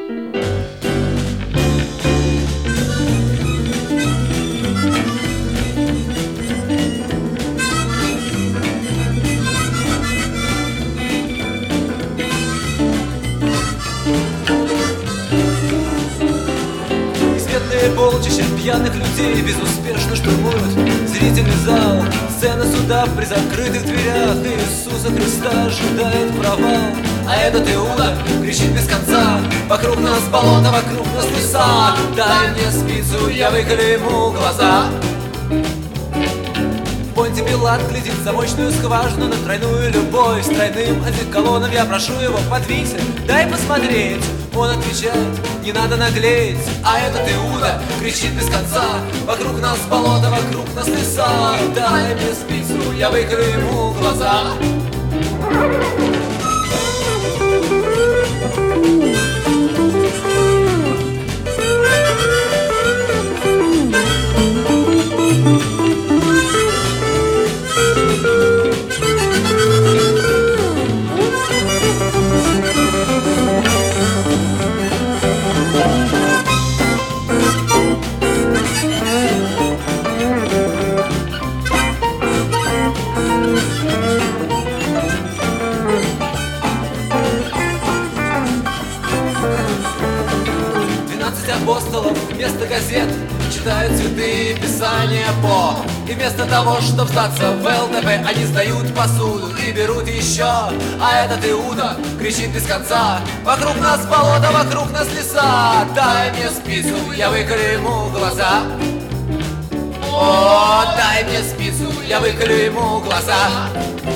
Полчища пьяных людей безуспешно штурмуют зрительный зал. Сцена суда при закрытых дверях Иисуса Христа ожидает провал. А этот Иуда кричит без конца: вокруг нас болото, вокруг нас леса. Дай мне спицу, я выколю ему глаза. Понтий Пилат глядит в замочную скважину на тройную любовь с тройным одеколоном. Я прошу его: подвинься, дай посмотреть. Он отвечает: не надо наглеть. А этот Иуда кричит без конца: вокруг нас болото, вокруг нас леса. Дай мне спицу, я выколю ему глаза. 12 апостолов вместо газет читают святые писания по. И вместо того, чтобы сдаться в ЛДП, они сдают посуду и берут еще. А этот Иуда кричит без конца: вокруг нас болото, вокруг нас леса. Дай мне спицу, я выколю ему глаза. О, дай мне спицу, я выколю ему глаза.